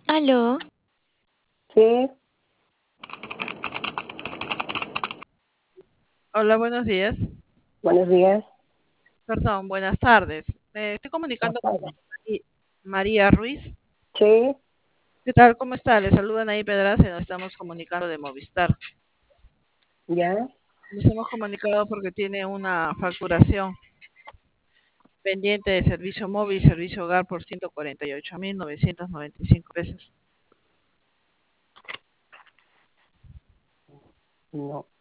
Aló, Sí, hola, buenos días. buenos días. Perdón, buenas tardes. Me estoy comunicando con María Ruiz. Sí, ¿Qué tal? ¿Cómo está? Le saludan ahí Pedraza y nos estamos comunicando de Movistar. ya, Nos hemos comunicado porque tiene una facturación pendiente de servicio móvil y servicio hogar por 148.995 pesos. no.